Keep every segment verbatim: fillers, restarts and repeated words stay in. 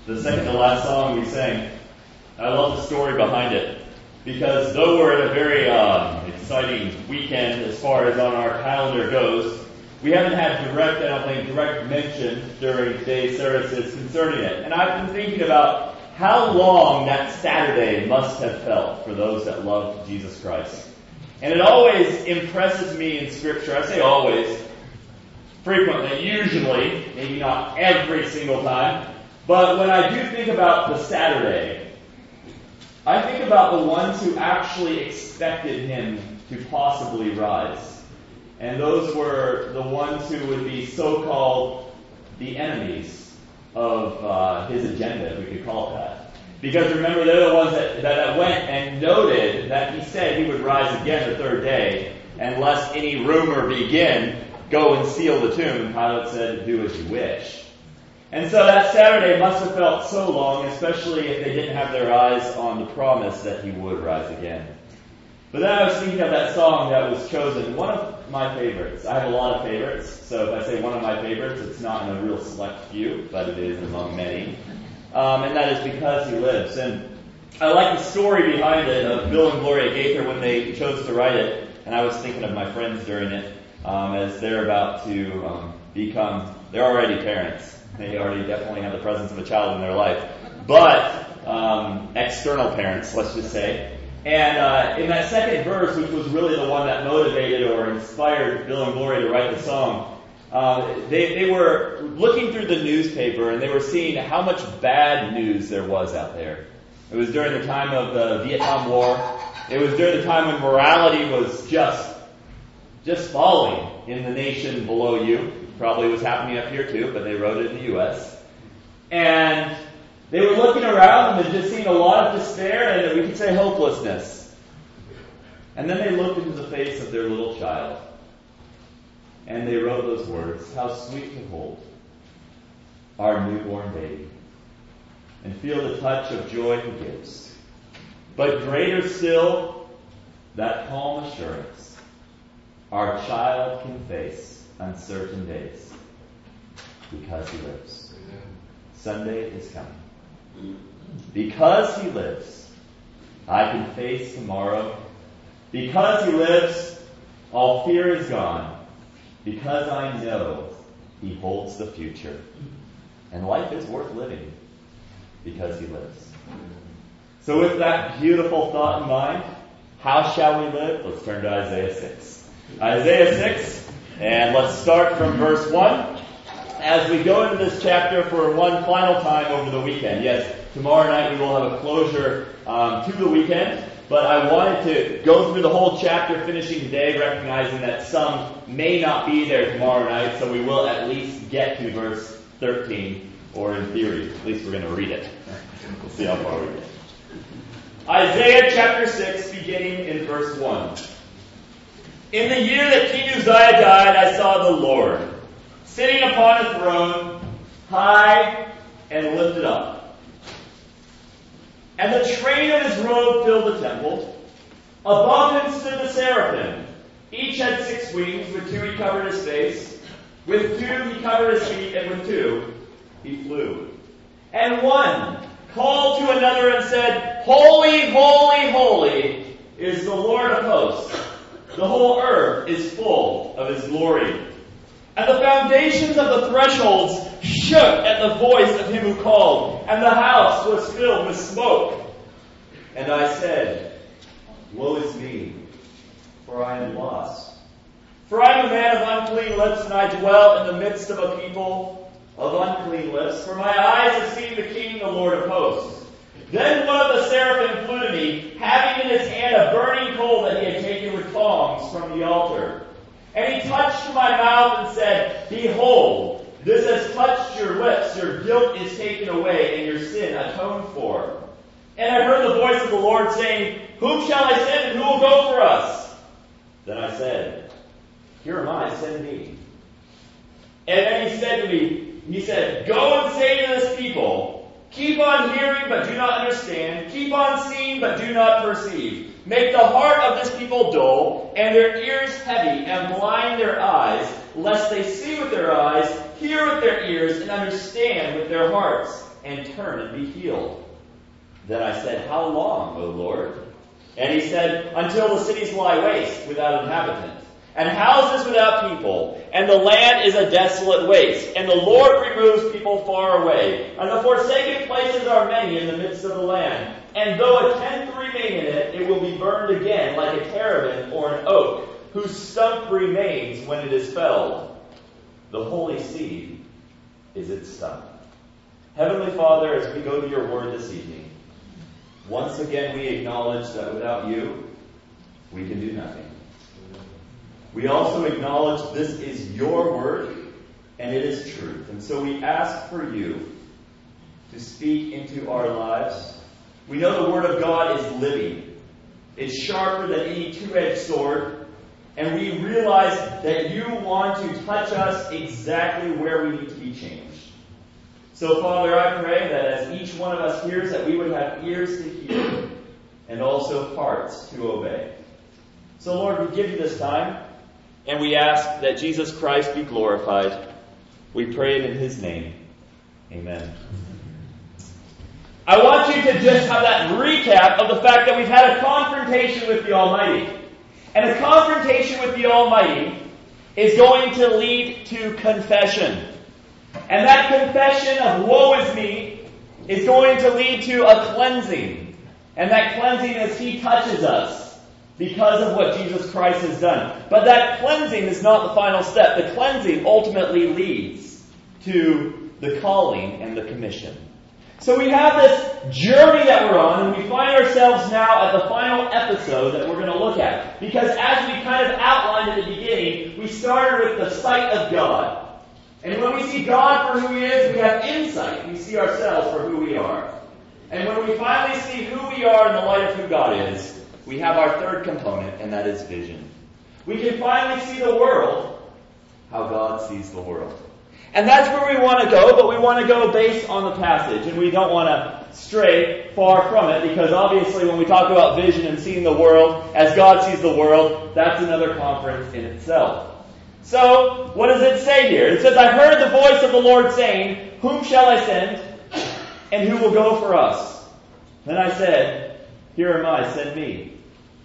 the second to last song we sang. I love the story behind it. Because though we're in a very um, exciting weekend as far as on our calendar goes, we haven't had direct, I don't think, direct mention during today's services concerning it. And I've been thinking about how long that Saturday must have felt for those that love Jesus Christ. And it always impresses me in Scripture. I say always, frequently, usually, maybe not every single time, but when I do think about the Saturday, I think about the ones who actually expected him to possibly rise. And those were the ones who would be so-called the enemies of uh, his agenda, if we could call it that. Because remember, they're the ones that, that went and noted that he said he would rise again the third day, and lest any rumor begin, go and seal the tomb. Pilate said, do as you wish. And so that Saturday must have felt so long, especially if they didn't have their eyes on the promise that he would rise again. But then I was thinking of that song that was chosen, one of my favorites. I have a lot of favorites, so if I say one of my favorites, it's not in a real select few, but it is among many. Um, and that is Because He Lives. And I like the story behind it of Bill and Gloria Gaither when they chose to write it. And I was thinking of my friends during it um, as they're about to um, become, they're already parents. They already definitely have the presence of a child in their life. But um, external parents, let's just say. And uh, in that second verse, which was really the one that motivated or inspired Bill and Gloria to write the song, uh, they, they were looking through the newspaper and they were seeing how much bad news there was out there. It was during the time of the Vietnam War. It was during the time when morality was just, just falling in the nation below you. Probably was happening up here too, but they wrote it in the U S And they were looking around and just seeing a lot of despair and we could say hopelessness. And then they looked into the face of their little child. And they wrote those words, how sweet to hold our newborn baby and feel the touch of joy he gives. But greater still, that calm assurance our child can face uncertain days because he lives. Sunday is coming. Because he lives, I can face tomorrow. Because he lives, all fear is gone. Because I know he holds the future. And life is worth living because he lives. So with that beautiful thought in mind, how shall we live? Let's turn to Isaiah six. Isaiah six, and let's start from verse one. As we go into this chapter for one final time over the weekend. Yes, tomorrow night we will have a closure um, to the weekend, but I wanted to go through the whole chapter, finishing today, recognizing that some may not be there tomorrow night, so we will at least get to verse thirteen, or in theory, at least we're going to read it. We'll see how far we get. Isaiah chapter six, beginning in verse one. In the year that King Uzziah died, I saw the Lord sitting upon a throne, high and lifted up. And the train of his robe filled the temple. Above him stood the seraphim. Each had six wings. With two he covered his face. With two he covered his feet. And with two he flew. And one called to another and said, Holy, holy, holy is the Lord of hosts. The whole earth is full of his glory. And the foundations of the thresholds shook at the voice of him who called, and the house was filled with smoke. And I said, Woe is me, for I am lost. For I am a man of unclean lips, and I dwell in the midst of a people of unclean lips. For my eyes have seen the King, the Lord of hosts. Then one of the seraphim flew to me, having in his hand a burning coal that he had taken with tongs from the altar. And he touched my mouth and said, Behold, this has touched your lips. Your guilt is taken away and your sin atoned for. And I heard the voice of the Lord saying, Whom shall I send and who will go for us? Then I said, Here am I, send me. And then he said to me, He said, Go and say to this people, Keep on hearing but do not understand. Keep on seeing but do not perceive. Make the heart of this people dull, and their ears heavy, and blind their eyes, lest they see with their eyes, hear with their ears, and understand with their hearts, and turn and be healed. Then I said, How long, O Lord? And he said, Until the cities lie waste without inhabitant, and houses without people, and the land is a desolate waste, and the Lord removes people far away, and the forsaken places are many in the midst of the land. And though a tenth remain in it, it will be burned again like a terebinth or an oak, whose stump remains when it is felled. The holy seed is its stump. Heavenly Father, as we go to your word this evening, once again we acknowledge that without you, we can do nothing. We also acknowledge this is your word, and it is truth. And so we ask for you to speak into our lives. We know the word of God is living. It's sharper than any two-edged sword. And we realize that you want to touch us exactly where we need to be changed. So, Father, I pray that as each one of us hears, that we would have ears to hear and also hearts to obey. So, Lord, we give you this time, and we ask that Jesus Christ be glorified. We pray it in his name. Amen. I want you to just have that recap of the fact that we've had a confrontation with the Almighty. And a confrontation with the Almighty is going to lead to confession. And that confession of woe is me is going to lead to a cleansing. And that cleansing as he touches us because of what Jesus Christ has done. But that cleansing is not the final step. The cleansing ultimately leads to the calling and the commission. So we have this journey that we're on, and we find ourselves now at the final episode that we're going to look at. Because as we kind of outlined at the beginning, we started with the sight of God. And when we see God for who he is, we have insight. We see ourselves for who we are. And when we finally see who we are in the light of who God is, we have our third component, and that is vision. We can finally see the world how God sees the world. And that's where we want to go, but we want to go based on the passage. And we don't want to stray far from it, because obviously when we talk about vision and seeing the world as God sees the world, that's another conference in itself. So, what does it say here? It says, I heard the voice of the Lord saying, Whom shall I send? And who will go for us? Then I said, Here am I, send me.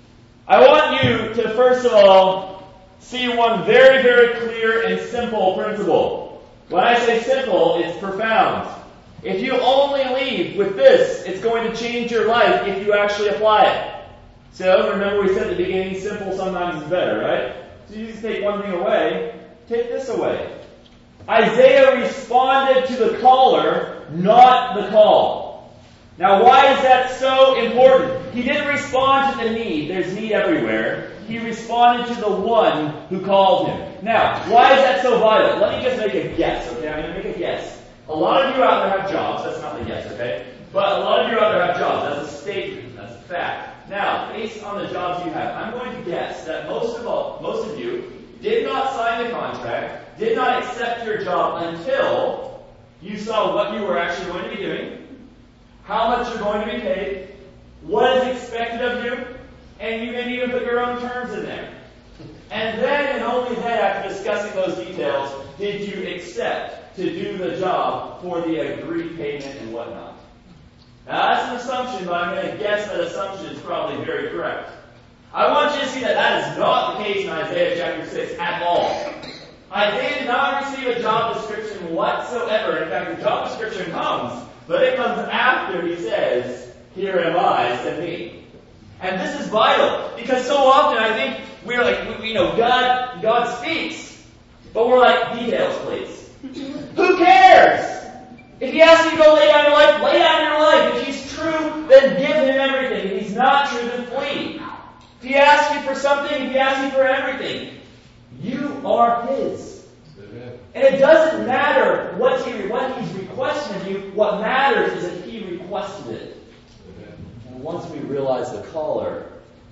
I want you to, first of all, see one very, very clear and simple principle. When I say simple, it's profound. If you only leave with this, it's going to change your life if you actually apply it. So, remember we said at the beginning, simple sometimes is better, right? So you just take one thing away, take this away. Isaiah responded to the caller, not the call. Now, why is that so important? He didn't respond to the need. There's need everywhere. He responded to the one who called him. Now, why is that so vital? Let me just make a guess, okay? I'm going to make a guess. A lot of you out there have jobs. That's not the guess, okay? But a lot of you out there have jobs. That's a statement. That's a fact. Now, based on the jobs you have, I'm going to guess that most of all, most of you did not sign the contract, did not accept your job until you saw what you were actually going to be doing, how much you're going to be paid, what is expected of you, and you can even put your own terms in there. And then, and only then, after discussing those details, did you accept to do the job for the agreed payment and whatnot. Now, that's an assumption, but I'm going to guess that assumption is probably very correct. I want you to see that that is not the case in Isaiah chapter six at all. Isaiah did not receive a job description whatsoever. In fact, the job description comes, but it comes after he says, Here am I, send me. And this is vital, because so often I think we're like, we, you know, God, God speaks, but we're like, details, please. Who cares? If he asks you to go lay down your life, lay down your life. If he's true, then give him everything. If he's not true, then flee. If he asks you for something, if he asks you for everything, you are his. Amen. And it doesn't matter what he what he's requesting of you. What matters is that he requested it. Amen. And once we realize the caller,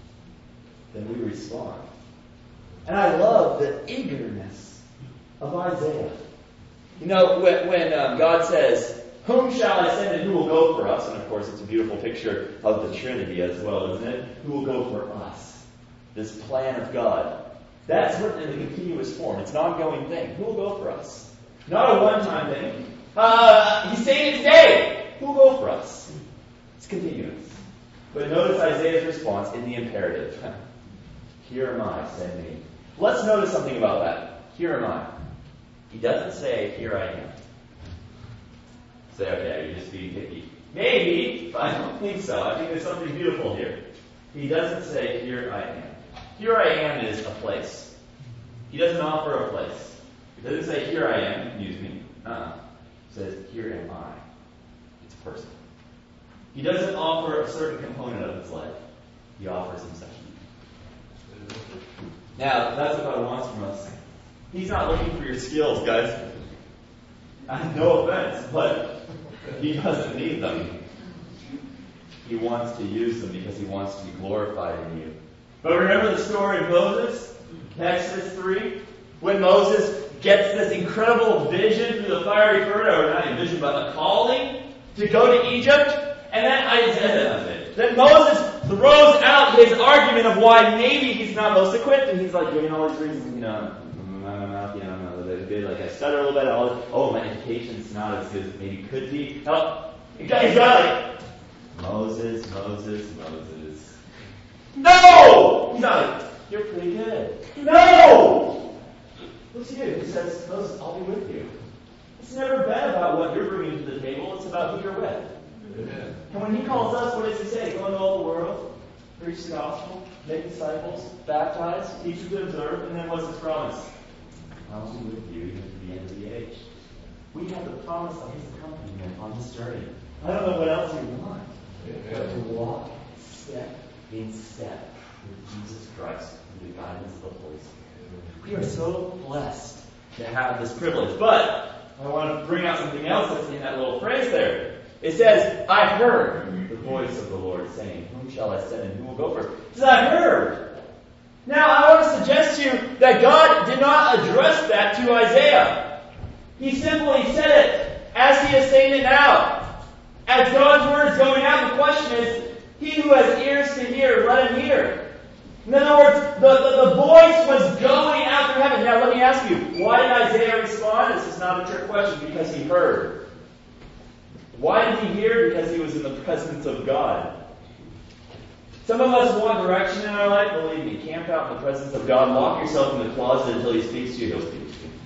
then we respond. And I love the eagerness of Isaiah. You know, when, when um, God says, Whom shall I send and who will go for us? And of course, it's a beautiful picture of the Trinity as well, isn't it? Who will go for us? This plan of God. That's written in the continuous form. It's an ongoing thing. Who will go for us? Not a one-time thing. Uh, he's saying it today. Who will go for us? It's continuous. But notice Isaiah's response in the imperative. Here am I, send me. Let's notice something about that. Here am I. He doesn't say, here I am. Say, okay, you're just being picky. Maybe, but I don't think so. I think there's something beautiful here. He doesn't say, here I am. Here I am is a place. He doesn't offer a place. He doesn't say, here I am, use me. Uh-uh. He says, here am I. It's a person. He doesn't offer a certain component of his life. He offers himself. Now, that's what God wants from us. He's not looking for your skills, guys. No offense, but he doesn't need them. He wants to use them because he wants to be glorified in you. But remember the story of Moses? Exodus three? When Moses gets this incredible vision through the fiery furnace, or not a vision, but a calling to go to Egypt. And then Isaiah, then Moses throws out his argument of why maybe he's not most equipped, and he's like giving all these reasons, you know, my mouth, you know, I'm not a bit, like I stutter a little bit, all, oh, my education's not as good as maybe it could be. Oh, he's got like, Moses, Moses, Moses. No! He's not like, you're pretty good. No! What's he do? He says, Moses, I'll be with you. It's never been about what you're bringing to the table, it's about who you're with. Amen. And when he calls us, what does he say? Go into all the world, preach the gospel, make disciples, baptize, teach them to observe, and then what's his promise? I'll be with you even to the end of the age. We have the promise of his accompaniment on this journey. I don't know what else we want, but to walk step in step with Jesus Christ through the guidance of the Holy Spirit. We are so blessed to have this privilege. But I want to bring out something else that's in that little phrase there. It says, I heard the voice of the Lord saying, whom shall I send and who will go first? It says, I heard. Now, I want to suggest to you that God did not address that to Isaiah. He simply said it as he is saying it now. As God's word is going out, the question is, he who has ears to hear, let him hear. In other words, the, the, the voice was going out through heaven. Now, let me ask you, why did Isaiah respond? This is not a trick question, because he heard. Why did he hear? Because he was in the presence of God. Some of us want direction in our life. Believe me, camp out in the presence of God. Lock yourself in the closet until he speaks to you. He'll speak to you.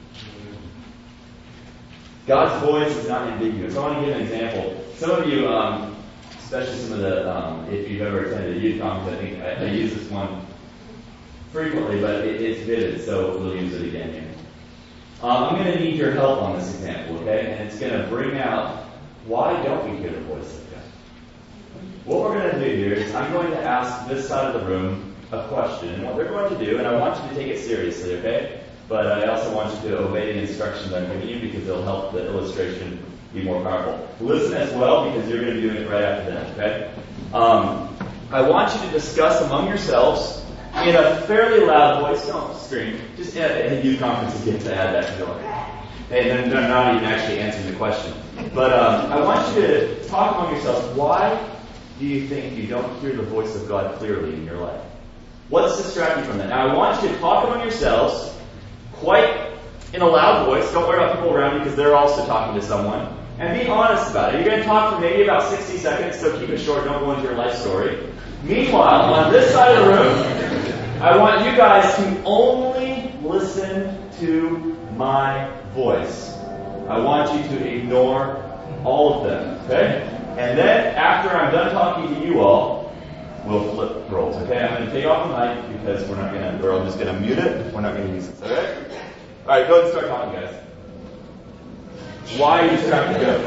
God's voice is not ambiguous. I want to give an example. Some of you, um, especially some of the, um, if you've ever attended a youth conference, I think I, I use this one frequently, but it, it's vivid, so we'll use it again here. Um, I'm going to need your help on this example, okay? And it's going to bring out, why don't we hear the voice of God? What we're going to do here is I'm going to ask this side of the room a question. And what they're going to do, and I want you to take it seriously, okay? But I also want you to obey the instructions I'm giving you because it'll help the illustration be more powerful. Listen as well because you're going to be doing it right after that, okay? Um, I want you to discuss among yourselves in a fairly loud voice. Don't scream. Just at a youth conference, you get to add that to it. And they're not even actually answering the question. But um, I want you to talk among yourselves. Why do you think you don't hear the voice of God clearly in your life? What's distracting you from that? Now, I want you to talk among yourselves quite in a loud voice. Don't worry about people around you because they're also talking to someone. And be honest about it. You're going to talk for maybe about sixty seconds, so keep it short. Don't go into your life story. Meanwhile, on this side of the room, I want you guys to only listen to my voice. I want you to ignore all of them, okay? And then, after I'm done talking to you all, we'll flip roles, okay? I'm going to take off the mic because we're not going to, we're all just going to mute it. We're not going to use it, okay? Alright, go ahead and start talking, guys. Why are you distracted? Go.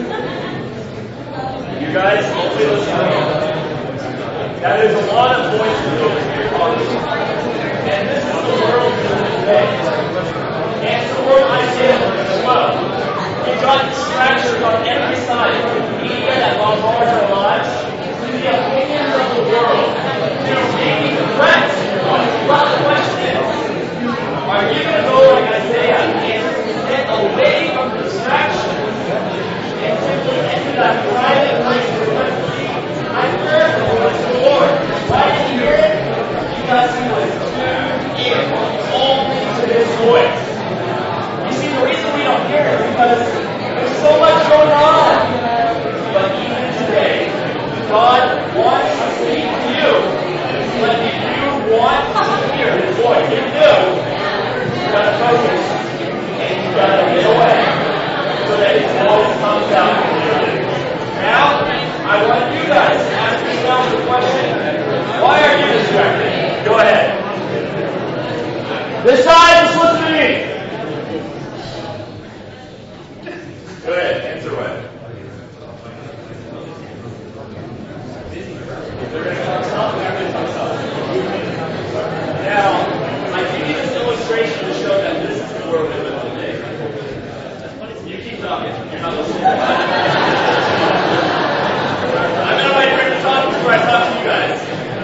You guys, only listen to me. That is a lot of voices over here talking. And this is the world today. And it's the world I live in as well. We've got distractions on every side. The media that bombards our lives, to the opinions of the world, to maybe the threats. But the question is, are you going to go like Isaiah and get away from distractions and simply enter that private place where I heard the voice of the Lord? Why did he hear it? Because he was tuned in. All This side, just listen to me. Go ahead, answer away. Now, I give you this illustration to show that this is the world we live in today. You keep talking. You're not listening. I'm going to wait for you to talk before I talk to you guys.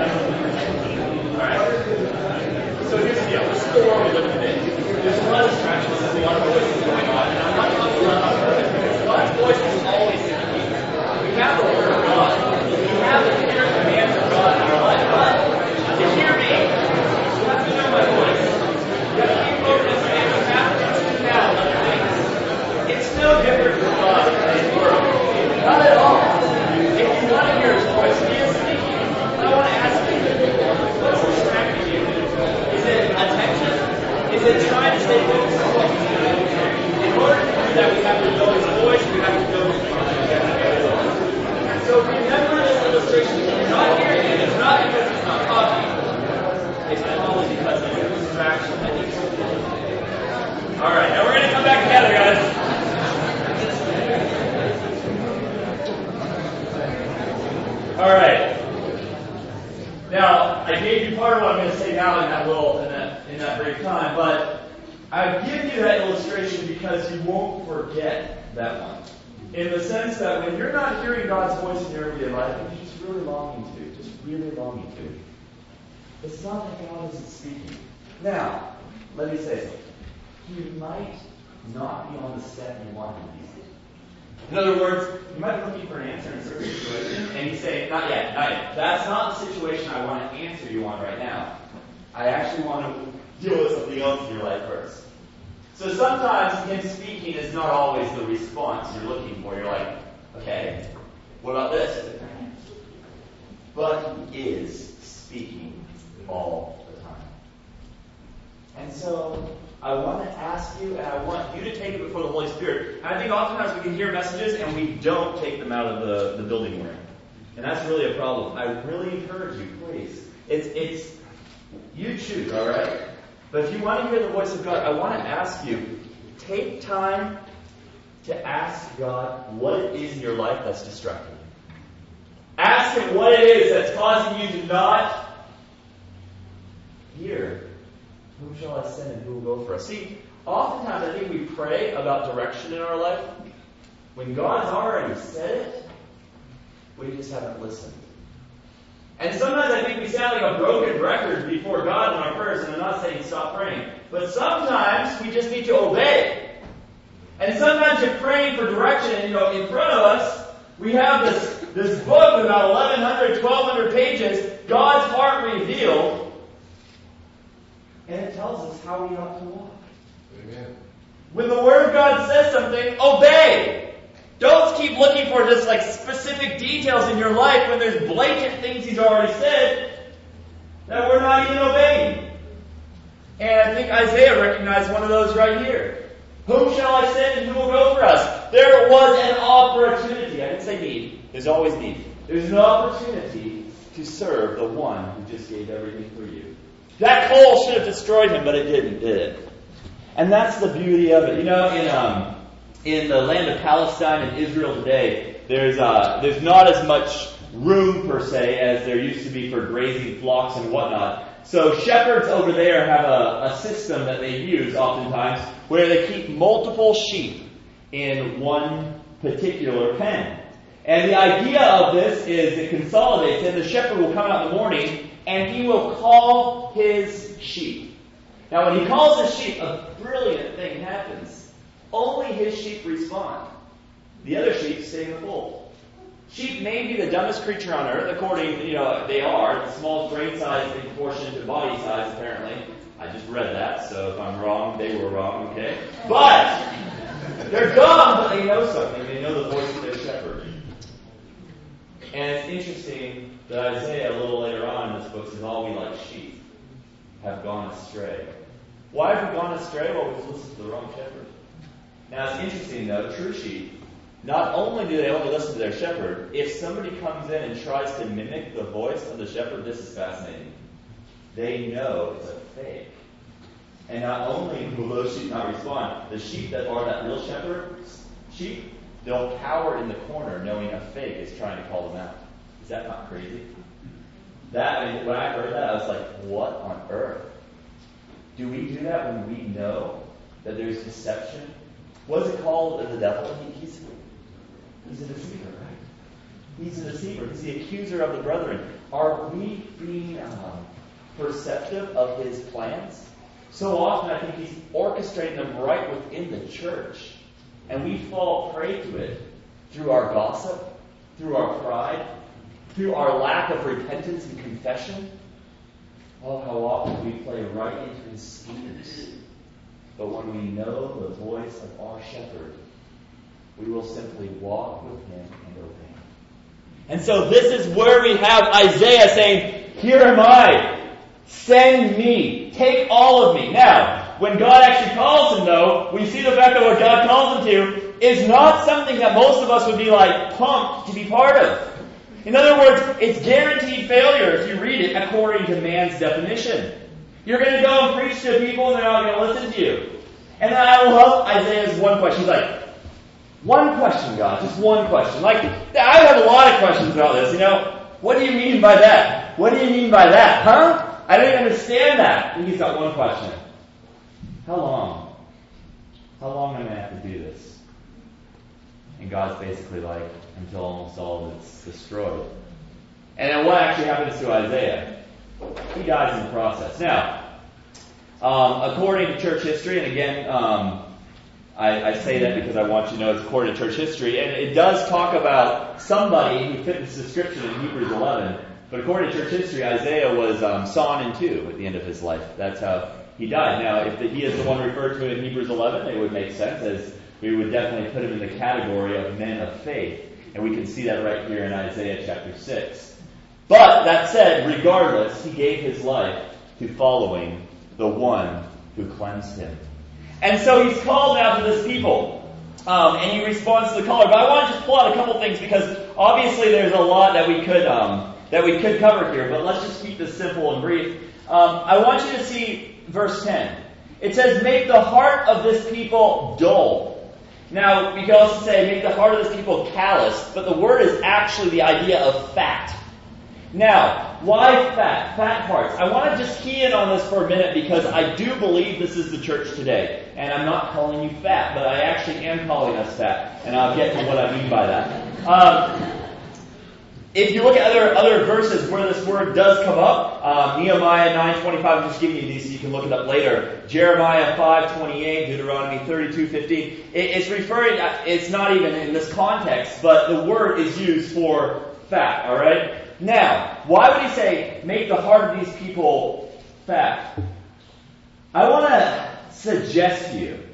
Alright. So here's the deal. This is the world we live in today. There's a lot of distractions and a lot of voices going on. And I'm not talking about on purpose because God's voice is always speaking. We have the Word of God. We have the clear commands of God in our life. But to hear me, you have to know my voice. You have to be focused and you have to tune out other things. It's no different from God and His Word. Not at all. If you want to hear His voice, He is speaking. I want to ask you, what's distracting you? Is it attention? Is it trying to stay focused on what He's doing? In order to do that, we have to know His voice, we have to know His mind. So remember this illustration. If you're not hearing it, it's not because He's not talking. It's probably because there's a distraction that needs to be done. Alright, now we're going to come back together, guys. Alright. Now, I gave you part of what I'm going to say now in that little, in that, in that brief time, but I give you that illustration because you won't forget that one. In the sense that when you're not hearing God's voice in your everyday life, you're just really longing to, just really longing to. It's not that God isn't speaking. Now, let me say something. He might not be on the step you want him to be. In other words, you might be looking for an answer in a certain situation, and you say, not yet, not yet. That's not the situation I want to answer you on right now. I actually want to deal with something else in your life first. So sometimes Him speaking is not always the response you're looking for. You're like, okay, what about this? But He is speaking all the time. And so I want to ask you, and I want you to take it before the Holy Spirit. And I think oftentimes we can hear messages and we don't take them out of the, the building we're in. And that's really a problem. I really encourage you, please. It's, it's, you choose, all right? But if you want to hear the voice of God, I want to ask you, take time to ask God what it is in your life that's distracting you. Ask Him what it is that's causing you to not hear. Whom shall I send and who will go for us? See, oftentimes I think we pray about direction in our life. When God's already said it, we just haven't listened. And sometimes I think we sound like a broken record before God in our prayers, and I'm not saying stop praying. But sometimes we just need to obey. And sometimes you're praying for direction, and you know, in front of us, we have this, this book with about eleven hundred, twelve hundred pages, God's heart revealed. And it tells us how we ought to walk. Amen. When the Word of God says something, obey. Don't keep looking for just like specific details in your life when there's blatant things He's already said that we're not even obeying. And I think Isaiah recognized one of those right here. Whom shall I send and who will go for us? There was an opportunity. I didn't say need. There's always need. There's an opportunity to serve the one who just gave everything for you. That coal should have destroyed him, but it didn't, did it? And that's the beauty of it. You know, in um, in the land of Palestine and Israel today, there's uh, there's not as much room per se as there used to be for grazing flocks and whatnot. So shepherds over there have a, a system that they use oftentimes where they keep multiple sheep in one particular pen. And the idea of this is it consolidates, and the shepherd will come out in the morning and he will call his sheep. Now when he calls his sheep, a brilliant thing happens. Only his sheep respond. The other sheep stay in the fold. Sheep may be the dumbest creature on earth, according, you know, they are. The small brain size in proportion to body size, apparently. I just read that, so if I'm wrong, they were wrong, okay? But they're dumb, but they know something. They know the voice of their shepherd. And it's interesting that Isaiah, a little later on in this book, says all we like sheep have gone astray. Why have we gone astray? Well, we've listened to the wrong shepherd. Now, it's interesting, though, true sheep, not only do they only listen to their shepherd, if somebody comes in and tries to mimic the voice of the shepherd, this is fascinating. They know it's a fake. And not only will those sheep not respond, the sheep that are that real shepherd's sheep, they'll cower in the corner knowing a fake is trying to call them out. Is that not crazy? That, I mean, when I heard that, I was like, what on earth? Do we do that when we know that there's deception? What is it called as the devil? He, he's, he's a deceiver, right? He's a deceiver. He's the accuser of the brethren. Are we being um, perceptive of his plans? So often I think he's orchestrating them right within the church. And we fall prey to it through our gossip, through our pride, through our lack of repentance and confession. Oh, how often we play right into his schemes. But when we know the voice of our shepherd, we will simply walk with him and obey him. And so this is where we have Isaiah saying, here am I. Send me. Take all of me. Now, when God actually calls him, though, we see the fact that what God calls him to is not something that most of us would be like pumped to be part of. In other words, it's guaranteed failure if you read it according to man's definition. You're going to go and preach to people and they're not going to listen to you. And then I love Isaiah's one question. He's like, one question, God, just one question. Like, I have a lot of questions about this, you know. What do you mean by that? What do you mean by that? Huh? I don't even understand that. And he's got one question. How long? How long am I going to have to do this? And God's basically like, until almost all of it's destroyed. And then what actually happens to Isaiah? He dies in the process. Now, um, according to church history, and again, um, I, I say that because I want you to know it's according to church history, and it does talk about somebody who fit this description in Hebrews eleven, but according to church history, Isaiah was um, sawn in two at the end of his life. That's how he died. Now, if the, he is the one referred to in Hebrews eleven, it would make sense, as we would definitely put him in the category of men of faith. And we can see that right here in Isaiah chapter six. But that said, regardless, he gave his life to following the one who cleansed him. And so he's called now to this people. Um, and he responds to the caller. But I want to just pull out a couple things because obviously there's a lot that we could um, that we could cover here. But let's just keep this simple and brief. Um, I want you to see verse ten. It says, make the heart of this people dull. Now, we can also say, make the heart of this people callous, but the word is actually the idea of fat. Now, why fat? Fat hearts. I want to just key in on this for a minute because I do believe this is the church today. And I'm not calling you fat, but I actually am calling us fat. And I'll get to what I mean by that. Um, if you look at other other verses where this word does come up, um, Nehemiah nine twenty-five, I'm just giving you these so you can look it up later. Jeremiah five twenty-eight, Deuteronomy thirty-two fifteen. It, it's referring, it's not even in this context, but the word is used for fat, alright? Now, why would he say, make the heart of these people fat? I want to suggest to you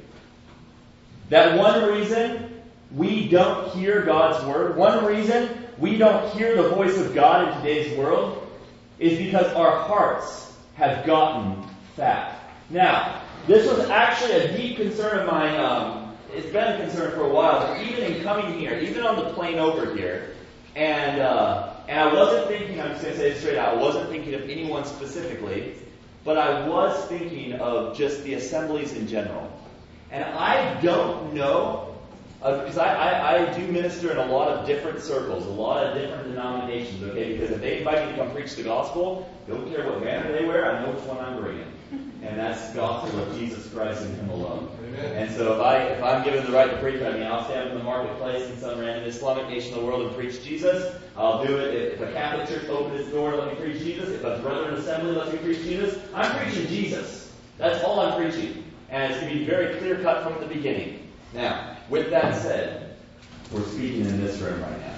that one reason we don't hear God's word, one reason we don't hear the voice of God in today's world is because our hearts have gotten fat. Now, this was actually a deep concern of mine. Um, it's been a concern for a while, but even in coming here, even on the plane over here, and uh, and I wasn't thinking, I'm just going to say it straight out, I wasn't thinking of anyone specifically, but I was thinking of just the assemblies in general. And I don't know, because uh, I, I, I do minister in a lot of different circles, a lot of different denominations, okay? Because if they invite me to come preach the gospel, don't care what banner they wear, I know which one I'm bringing. And that's the gospel of Jesus Christ and Him alone. Amen. And so if, I, if I'm given the right to preach, I mean, I'll stand in the marketplace in some random Islamic nation of the world and preach Jesus. I'll do it. If, if a Catholic church opens its door to let me preach Jesus, if a Brethren Assembly lets me preach Jesus, I'm preaching Jesus. That's all I'm preaching. And it's going to be very clear cut from the beginning. Now, with that said, we're speaking in this room right now.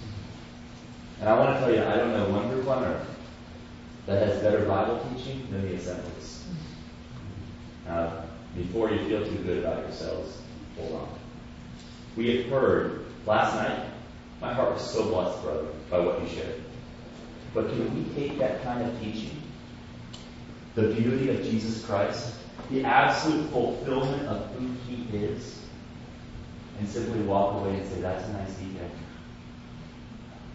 And I want to tell you, I don't know one group on earth that has better Bible teaching than the assemblies. Now, before you feel too good about yourselves, hold on. We have heard last night, my heart was so blessed, brother, by what you shared. But can we take that kind of teaching, the beauty of Jesus Christ, the absolute fulfillment of who He is, and simply walk away and say, that's a nice detail?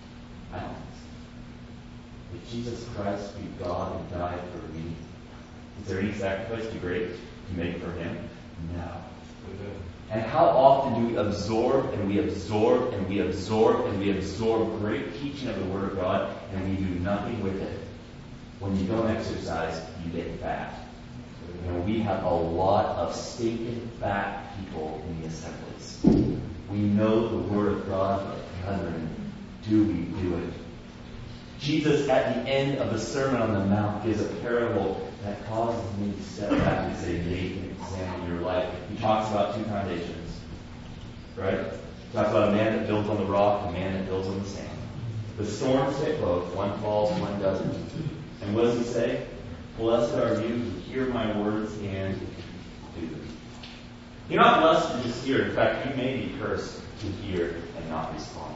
I don't think so. If Jesus Christ be God and died for me, Is there any sacrifice too great to make for him? No. And how often do we absorb and we absorb and we absorb and we absorb great teaching of the Word of God and we do nothing with it? When you don't exercise, you get fat. And we have a lot of stinking fat people in the assemblies. We know the Word of God, but brethren, do we do it? Jesus, at the end of the Sermon on the Mount, gives a parable that causes me to step back and say, Nathan, examine your life. He talks about two foundations, right? He talks about a man that builds on the rock and a man that builds on the sand. The storms hit both. One falls, one doesn't. And what does he say? Blessed are you who hear my words and do them. You're not blessed to just hear. In fact, you may be cursed to hear and not respond.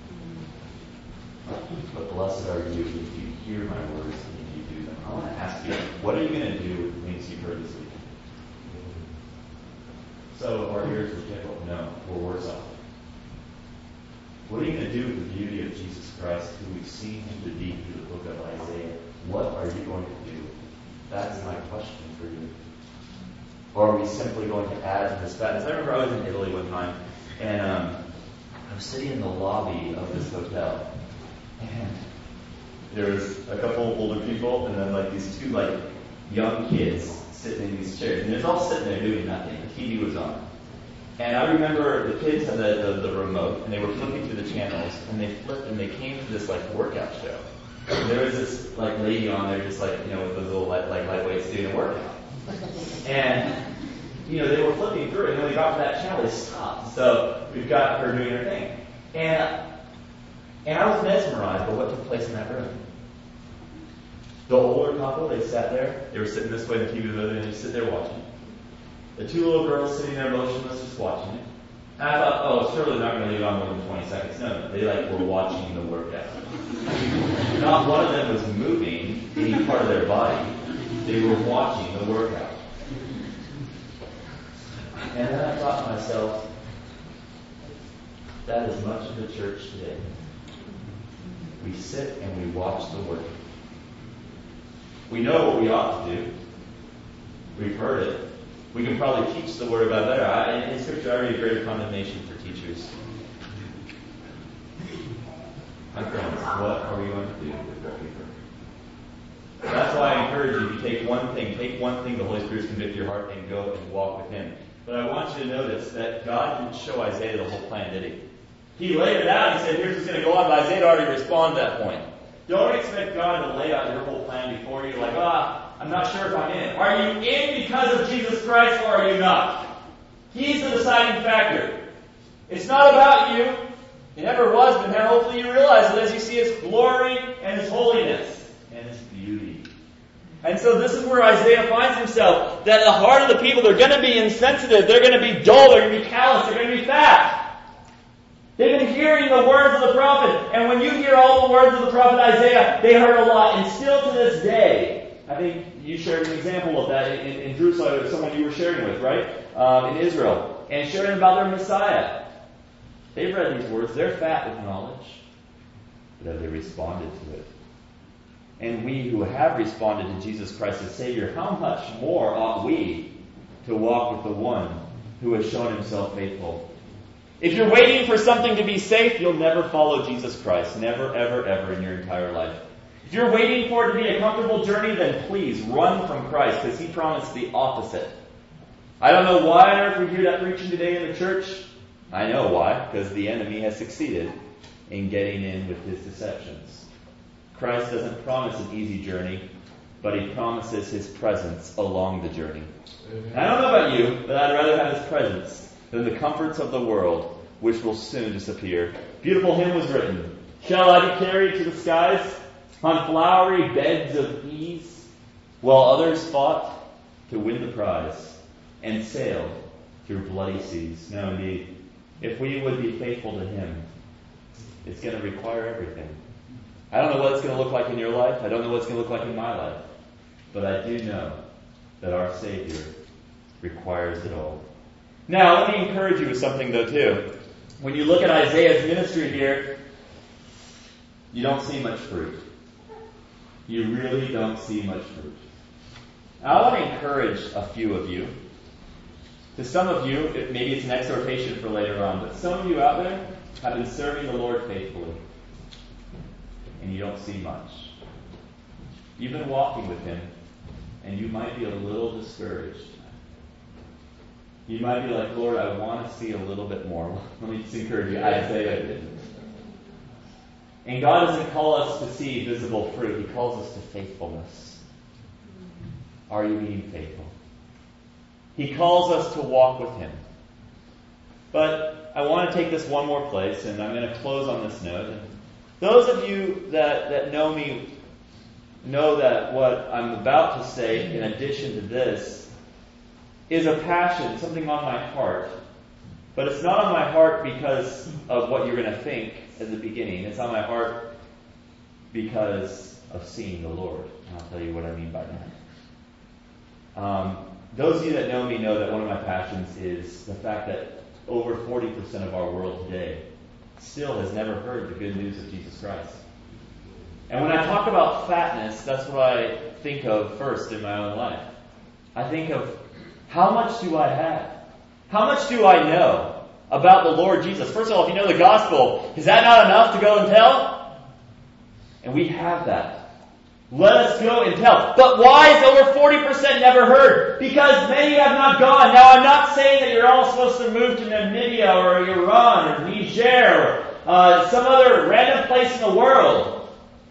But blessed are you if you hear my words and you do them. I want to ask you, what are you going to do with the things you've heard this week? So our ears are tickled? No, we're worse off. What are you going to do with the beauty of Jesus Christ, who we've seen him to deep through the book of Isaiah? What are you going to do? That's my question for you. Or are we simply going to add to this fatness? I remember I was in Italy one time, and um, I was sitting in the lobby of this hotel, and there was a couple of older people, and then like these two like young kids sitting in these chairs, and they're all sitting there doing nothing. The T V was on, and I remember the kids had the, the, the remote, and they were flipping through the channels, and they flipped, and they came to this like workout show. And there was this like lady on there, just like you know, with those little like lightweights doing a workout, and you know they were flipping through it, and when they got to that channel, they stopped. So we've got her doing her thing, and. And I was mesmerized by what took place in that room. The older couple, they sat there. They were sitting this way, the T V was over, and they sit there watching. The two little girls sitting there motionless, just watching it. And I thought, oh, surely they're not going to leave it on more than twenty seconds. No, no, they like were watching the workout. Not one of them was moving any part of their body. They were watching the workout. And then I thought to myself, that is much of the church today. We sit and we watch the work. We know what we ought to do. We've heard it. We can probably teach the Word of God better. I, in Scripture, I read greater condemnation for teachers. My friends, what are we going to do with what we've heard? That's why I encourage you, if you take one thing, take one thing the Holy Spirit's convict your heart and go and walk with Him. But I want you to notice that God didn't show Isaiah the whole plan, did He? He laid it out. He said, here's what's going to go on. But Isaiah already responded at that point. Don't expect God to lay out your whole plan before you. Like, ah, I'm not sure if I'm in. Are you in because of Jesus Christ or are you not? He's the deciding factor. It's not about you. It never was, but now hopefully you realize it as you see His glory and His holiness and His beauty. And so this is where Isaiah finds himself. That the heart of the people, they're going to be insensitive. They're going to be dull. They're going to be callous. They're going to be fat. They've been hearing the words of the prophet. And when you hear all the words of the prophet Isaiah, they heard a lot. And still to this day, I think you shared an example of that in, in Jerusalem, someone you were sharing with, right? Um, in Israel. And sharing about their Messiah. They've read these words. They're fat with knowledge. But have they responded to it? And we who have responded to Jesus Christ as Savior, how much more ought we to walk with the one who has shown Himself faithful? If you're waiting for something to be safe, you'll never follow Jesus Christ. Never, ever, ever in your entire life. If you're waiting for it to be a comfortable journey, then please run from Christ, because He promised the opposite. I don't know why on earth we hear that preaching today in the church. I know why, because the enemy has succeeded in getting in with his deceptions. Christ doesn't promise an easy journey, but He promises His presence along the journey. And I don't know about you, but I'd rather have His presence than the comforts of the world, which will soon disappear. Beautiful hymn was written. Shall I be carried to the skies on flowery beds of ease, while others fought to win the prize and sailed through bloody seas? No, indeed. If we would be faithful to Him, it's going to require everything. I don't know what it's going to look like in your life. I don't know what it's going to look like in my life. But I do know that our Savior requires it all. Now, let me encourage you with something, though, too. When you look at Isaiah's ministry here, you don't see much fruit. You really don't see much fruit. I want to encourage a few of you. To some of you, it, maybe it's an exhortation for later on, but some of you out there have been serving the Lord faithfully, and you don't see much. You've been walking with Him, and you might be a little discouraged. You might be like, Lord, I want to see a little bit more. Let me just encourage you. Isaiah did. And God doesn't call us to see visible fruit. He calls us to faithfulness. Are you being faithful? He calls us to walk with Him. But I want to take this one more place, and I'm going to close on this note. And those of you that, that know me know that what I'm about to say, in addition to this, is a passion, something on my heart. But it's not on my heart because of what you're going to think at the beginning. It's on my heart because of seeing the Lord. And I'll tell you what I mean by that. Um, those of you that know me know that one of my passions is the fact that over forty percent of our world today still has never heard the good news of Jesus Christ. And when I talk about fatness, that's what I think of first in my own life. I think of, how much do I have? How much do I know about the Lord Jesus? First of all, if you know the gospel, is that not enough to go and tell? And we have that. Let us go and tell. But why is over forty percent never heard? Because many have not gone. Now, I'm not saying that you're all supposed to move to Namibia or Iran or Niger or uh, some other random place in the world.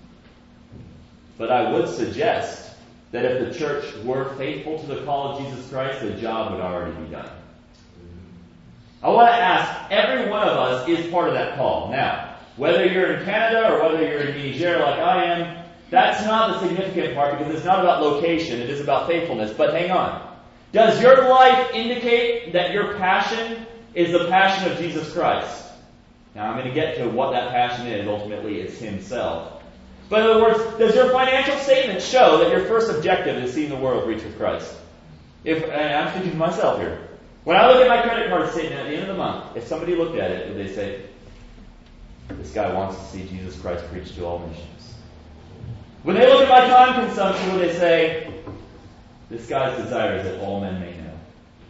But I would suggest that if the church were faithful to the call of Jesus Christ, the job would already be done. I want to ask, every one of us is part of that call. Now, whether you're in Canada or whether you're in Niger like I am, that's not the significant part because it's not about location, it is about faithfulness. But hang on. Does your life indicate that your passion is the passion of Jesus Christ? Now I'm going to get to what that passion is. Ultimately, it's Himself. But in other words, does your financial statement show that your first objective is seeing the world reach with Christ? If, and I'm speaking to myself here. When I look at my credit card statement at the end of the month, if somebody looked at it, would they say, this guy wants to see Jesus Christ preach to all nations? When they look at my time consumption, would they say, this guy's desire is that all men may know?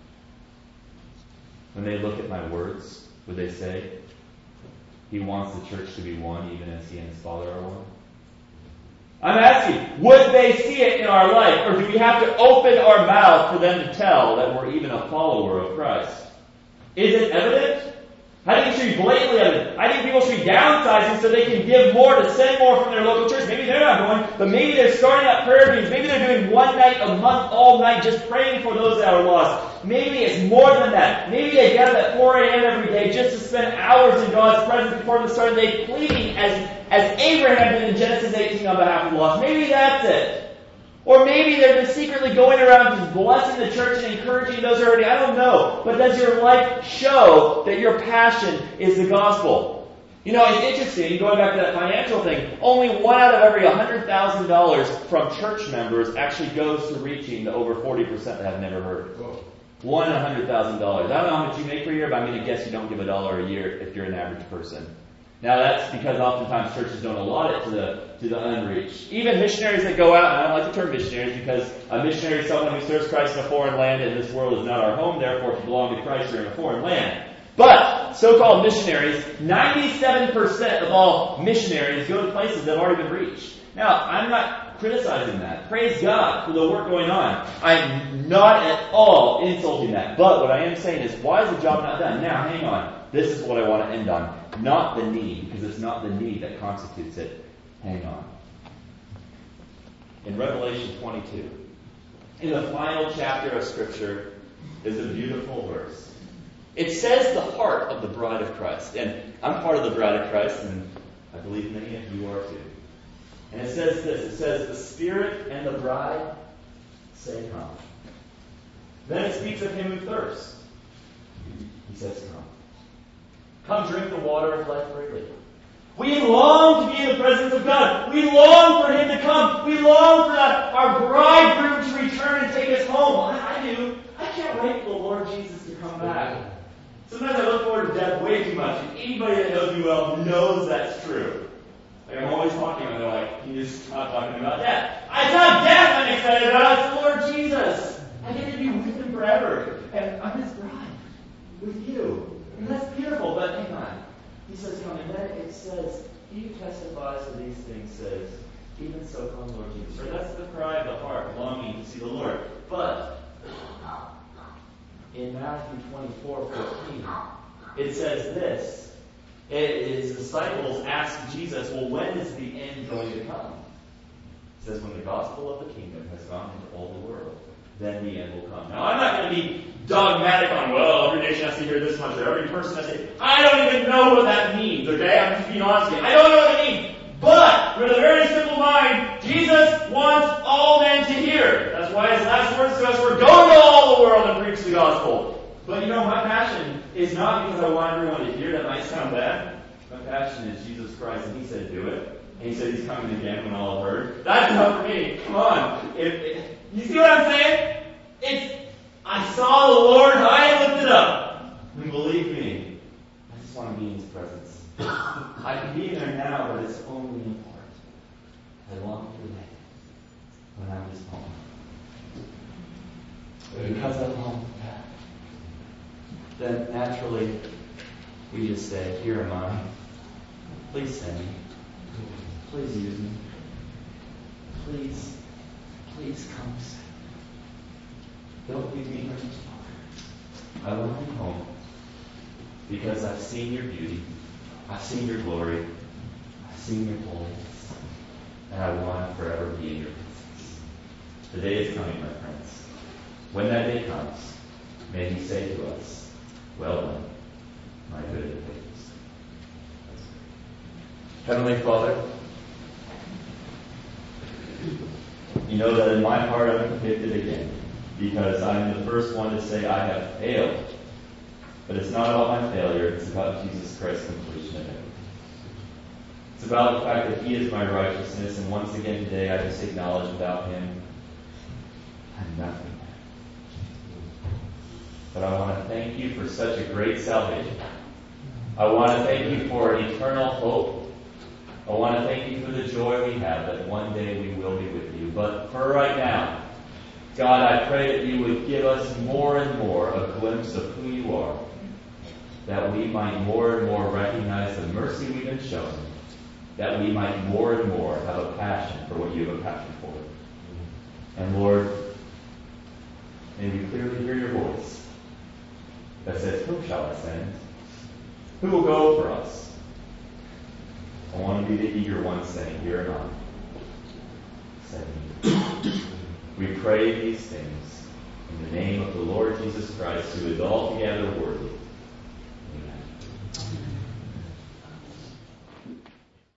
When they look at my words, would they say, he wants the church to be one even as he and his Father are one? I'm asking, would they see it in our life? Or do we have to open our mouth for them to tell that we're even a follower of Christ? Is it evident? I think it should be blatantly evident. I think people should be downsizing so they can give more to send more from their local church. Maybe they're not going, but maybe they're starting up prayer meetings. Maybe they're doing one night a month, all night, just praying for those that are lost. Maybe it's more than that. Maybe they gather at four a.m. every day just to spend hours in God's presence before the start of the day, pleading as, as Abraham did in Genesis eighteen on behalf of the lost. Maybe that's it. Or maybe they're just secretly going around just blessing the church and encouraging those who are already. I don't know. But does your life show that your passion is the gospel? You know, it's interesting, going back to that financial thing, only one out of every one hundred thousand dollars from church members actually goes to reaching the over forty percent that have never heard. One in one hundred thousand dollars. I don't know how much you make per year, but I'm going to guess you don't give a dollar a year if you're an average person. Now that's because oftentimes churches don't allot it to the to the unreached. Even missionaries that go out, and I don't like the term missionaries because a missionary is someone who serves Christ in a foreign land, and this world is not our home, therefore if you belong to Christ, you're in a foreign land. But so-called missionaries, ninety-seven percent of all missionaries go to places that have already been reached. Now, I'm not criticizing that. Praise God for the work going on. I'm not at all insulting that. But what I am saying is, why is the job not done? Now, hang on. This is what I want to end on. Not the need, because it's not the need that constitutes it. Hang on. In Revelation twenty-two, in the final chapter of Scripture, is a beautiful verse. It says the heart of the bride of Christ. And I'm part of the bride of Christ, and I believe many of you are too. And it says this. It says, the Spirit and the bride say, come. Then it speaks of him who thirsts. He says, come. Come drink the water of life freely. We long to be in the presence of God. We long for Him to come. We long for that, our bridegroom to return and take us home. I, I do. I can't wait for the Lord Jesus to come back. Sometimes I look forward to death way too much. And anybody that knows me well knows that's true. Like I'm always talking, and they're like, "Can you just stop talking about death?" It's not death I'm excited about. It's the Lord Jesus. I get to be with Him forever, and I'm His bride with you, and that's beautiful. But hang on, He says, "Come," and then it says, "He who testifies to these things says, even so come, Lord Jesus." Right? That's the cry of the heart, longing to see the Lord. But in Matthew twenty-four fourteen, it says this. It, his disciples asked Jesus, well, when is the end going to come? It says, when the gospel of the kingdom has gone into all the world, then the end will come. Now, I'm not going to be dogmatic on, well, every nation has to hear this much, or every person has to. I don't even know what that means, okay? I'm just being honest with you. I don't know what it means. But, with a very simple mind, Jesus wants all men to hear. That's why his last words to us were, go into all the world and preach the gospel. But you know, my passion is not because I want everyone to hear. That might sound bad. My passion is Jesus Christ, and He said do it. And He said He's coming again when all have heard. That's enough for me. Come on. If, if, you see what I'm saying? It's, I saw the Lord high and lifted up. And believe me, I just want to be in His presence. I can be there now, but it's only in part. I long for the day when I'm His home. Because I long for that, then naturally we just say, here am I. Please send me. Please use me. Please, please come. Don't leave me here. I want to be home because I've seen your beauty. I've seen your glory. I've seen your holiness. And I want to forever be in your presence. The day is coming, my friends. When that day comes, may He say to us, well done, my good and faithful servant. Heavenly Father, you know that in my heart I'm convicted again, because I'm the first one to say I have failed. But it's not about my failure, it's about Jesus Christ's completion of everything. It's about the fact that He is my righteousness, and once again today I just acknowledge without Him, I'm nothing. But I want to thank You for such a great salvation. I want to thank You for an eternal hope. I want to thank You for the joy we have that one day we will be with You. But for right now, God, I pray that You would give us more and more a glimpse of who You are, that we might more and more recognize the mercy we've been shown, that we might more and more have a passion for what You have a passion for. And Lord, may we clearly hear Your voice that says, whom shall I send? Who will go for us? I want to be the eager one saying, here am I. Send me. We pray these things in the name of the Lord Jesus Christ, who is altogether worthy